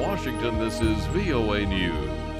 Washington, this is VOA News.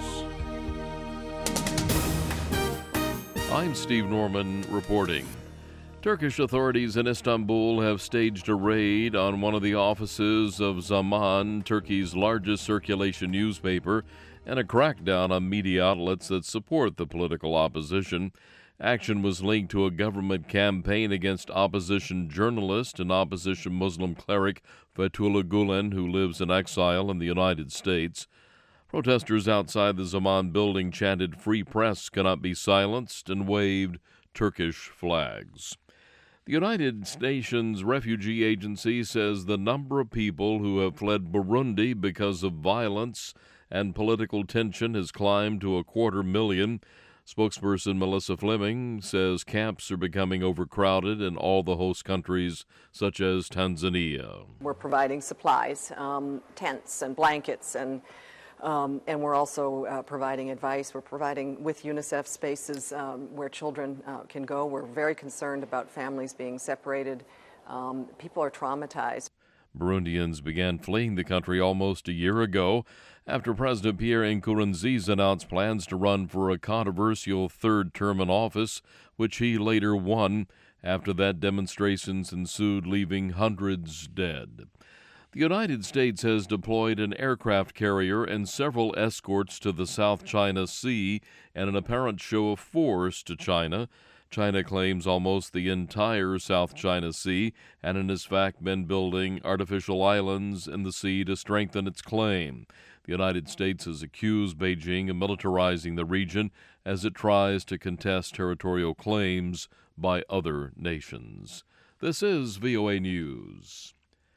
I'm Steve Norman reporting. Turkish authorities in Istanbul have staged a raid on one of the offices of Zaman, Turkey's largest circulation newspaper, and a crackdown on media outlets that support the political opposition. Action was linked to a government campaign against opposition journalist and opposition Muslim cleric Fethullah Gulen, who lives in exile in the United States. Protesters outside the Zaman building chanted, "Free press cannot be silenced," and waved Turkish flags. The United Nations Refugee Agency says the number of people who have fled Burundi because of violence and political tension has climbed to 250,000. Spokesperson Melissa Fleming says camps are becoming overcrowded in all the host countries, such as Tanzania. We're providing supplies, tents and blankets, and we're also providing advice. We're providing with UNICEF spaces where children can go. We're very concerned about families being separated. People are traumatized. Burundians began fleeing the country almost a year ago after President Pierre Nkurunziza announced plans to run for a controversial third term in office, which he later won. After that, demonstrations ensued, leaving hundreds dead. The United States has deployed an aircraft carrier and several escorts to the South China Sea in an apparent show of force to China. China claims almost the entire South China Sea and in fact been building artificial islands in the sea to strengthen its claim. The United States has accused Beijing of militarizing the region as it tries to contest territorial claims by other nations. This is VOA News.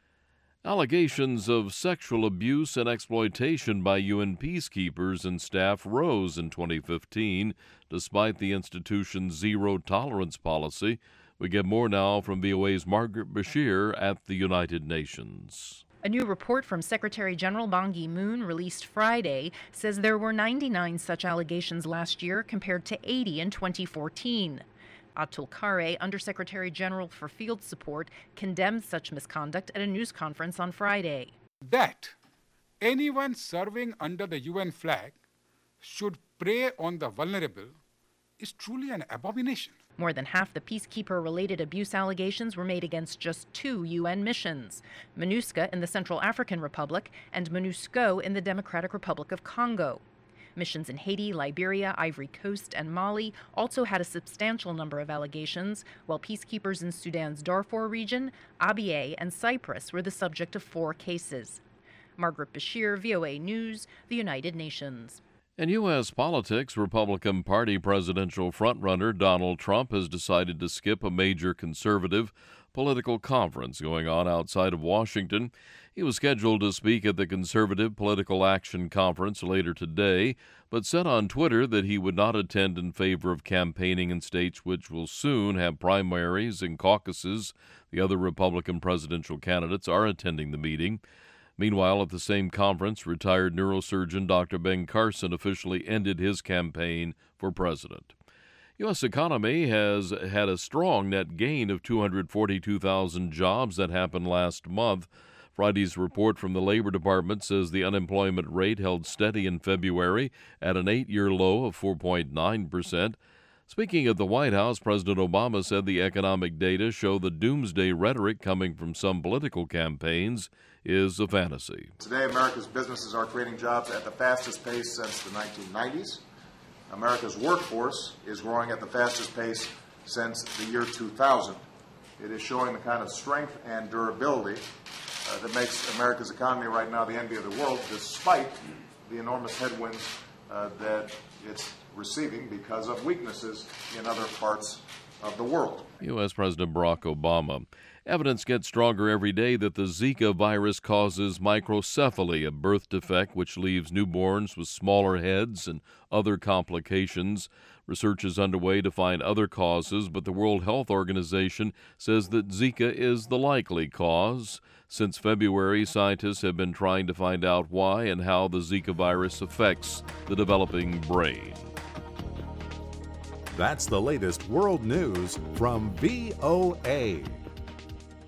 Allegations of sexual abuse and exploitation by UN peacekeepers and staff rose in 2015, despite the institution's zero-tolerance policy. We get more now from VOA's Margaret Bashir at the United Nations. A new report from Secretary General Ban Ki-moon released Friday says there were 99 such allegations last year compared to 80 in 2014. Atul Khare, Undersecretary General for Field Support, condemned such misconduct at a news conference on Friday. That anyone serving under the UN flag should prey on the vulnerable is truly an abomination. More than half the peacekeeper-related abuse allegations were made against just 2 UN missions, MINUSCA in the Central African Republic and MONUSCO in the Democratic Republic of Congo. Missions in Haiti, Liberia, Ivory Coast, and Mali also had a substantial number of allegations, while peacekeepers in Sudan's Darfur region, Abyei, and Cyprus were the subject of 4 cases. Margaret Bashir, VOA News, the United Nations. In U.S. politics, Republican Party presidential frontrunner Donald Trump has decided to skip a major conservative political conference going on outside of Washington. He was scheduled to speak at the Conservative Political Action Conference later today, but said on Twitter that he would not attend in favor of campaigning in states which will soon have primaries and caucuses. The other Republican presidential candidates are attending the meeting. Meanwhile, at the same conference, retired neurosurgeon Dr. Ben Carson officially ended his campaign for president. U.S. economy has had a strong net gain of 242,000 jobs that happened last month. Friday's report from the Labor Department says the unemployment rate held steady in February at an 8-year low of 4.9%. Speaking at the White House, President Obama said the economic data show the doomsday rhetoric coming from some political campaigns is a fantasy. Today, America's businesses are creating jobs at the fastest pace since the 1990s. America's workforce is growing at the fastest pace since the year 2000. It is showing the kind of strength and durability that makes America's economy right now the envy of the world, despite the enormous headwinds that it's receiving because of weaknesses in other parts of the world. U.S. President Barack Obama. Evidence gets stronger every day that the Zika virus causes microcephaly, a birth defect which leaves newborns with smaller heads and other complications. Research is underway to find other causes, but the World Health Organization says that Zika is the likely cause. Since February, scientists have been trying to find out why and how the Zika virus affects the developing brain. That's the latest world news from VOA.